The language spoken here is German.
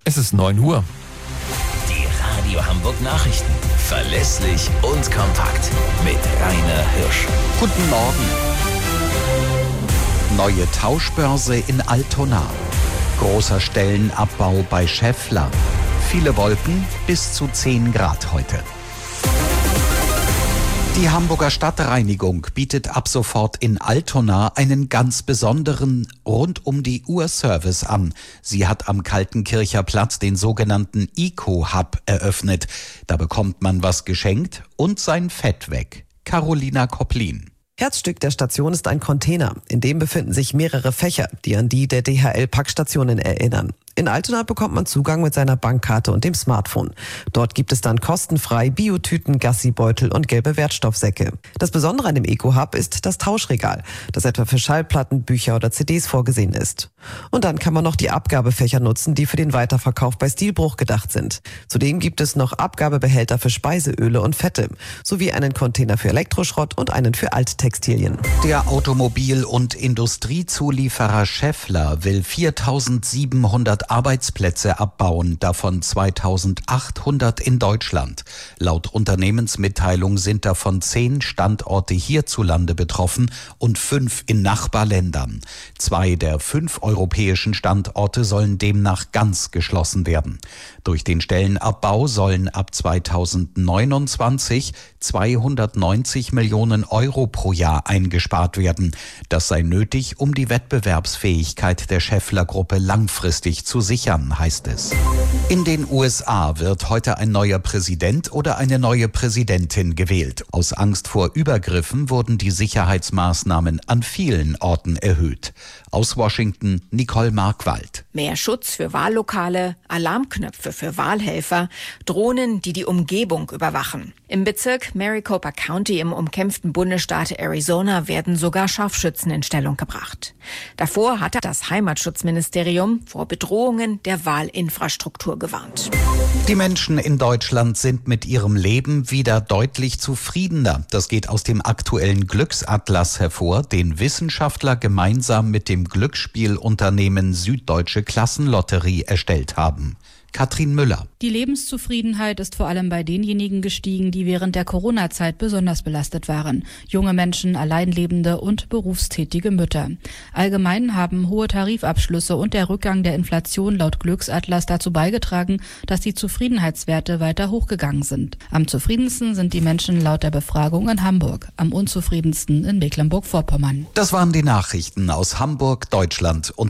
Es ist 9 Uhr. Die Radio Hamburg Nachrichten. Verlässlich und kompakt. Mit Rainer Hirsch. Guten Morgen. Neue Tauschbörse in Altona. Großer Stellenabbau bei Schaeffler. Viele Wolken, bis zu 10 Grad heute. Die Hamburger Stadtreinigung bietet ab sofort in Altona einen ganz besonderen Rund-um-die-Uhr-Service an. Sie hat am Kaltenkircher Platz den sogenannten Eco-Hub eröffnet. Da bekommt man was geschenkt und sein Fett weg. Carolina Kopplin. Herzstück der Station ist ein Container. In dem befinden sich mehrere Fächer, die an die der DHL-Packstationen erinnern. In Altona bekommt man Zugang mit seiner Bankkarte und dem Smartphone. Dort gibt es dann kostenfrei Biotüten, Gassibeutel und gelbe Wertstoffsäcke. Das Besondere an dem Eco-Hub ist das Tauschregal, das etwa für Schallplatten, Bücher oder CDs vorgesehen ist. Und dann kann man noch die Abgabefächer nutzen, die für den Weiterverkauf bei Stilbruch gedacht sind. Zudem gibt es noch Abgabebehälter für Speiseöle und Fette, sowie einen Container für Elektroschrott und einen für Alttextilien. Der Automobil- und Industriezulieferer Schaeffler will 4.700 Arbeitsplätze abbauen, davon 2.800 in Deutschland. Laut Unternehmensmitteilung sind davon 10 Standorte hierzulande betroffen und 5 in Nachbarländern. 2 der 5 europäischen Standorte sollen demnach ganz geschlossen werden. Durch den Stellenabbau sollen ab 2029 290 Millionen Euro pro Jahr eingespart werden. Das sei nötig, um die Wettbewerbsfähigkeit der Schaeffler-Gruppe langfristig zu sichern, heißt es. In den USA wird heute ein neuer Präsident oder eine neue Präsidentin gewählt. Aus Angst vor Übergriffen wurden die Sicherheitsmaßnahmen an vielen Orten erhöht. Aus Washington, Nicole Markwald. Mehr Schutz für Wahllokale, Alarmknöpfe für Wahlhelfer, Drohnen, die die Umgebung überwachen. Im Bezirk Maricopa County im umkämpften Bundesstaat Arizona werden sogar Scharfschützen in Stellung gebracht. Davor hatte das Heimatschutzministerium vor Bedrohungen der Wahlinfrastruktur gewarnt. Die Menschen in Deutschland sind mit ihrem Leben wieder deutlich zufriedener. Das geht aus dem aktuellen Glücksatlas hervor, den Wissenschaftler gemeinsam mit dem Glücksspielunternehmen Süddeutsche Klassenlotterie erstellt haben. Katrin Müller. Die Lebenszufriedenheit ist vor allem bei denjenigen gestiegen, die während der Corona-Zeit besonders belastet waren. Junge Menschen, Alleinlebende und berufstätige Mütter. Allgemein haben hohe Tarifabschlüsse und der Rückgang der Inflation laut Glücksatlas dazu beigetragen, dass die Zufriedenheitswerte weiter hochgegangen sind. Am zufriedensten sind die Menschen laut der Befragung in Hamburg, am unzufriedensten in Mecklenburg-Vorpommern. Das waren die Nachrichten aus Hamburg, Deutschland und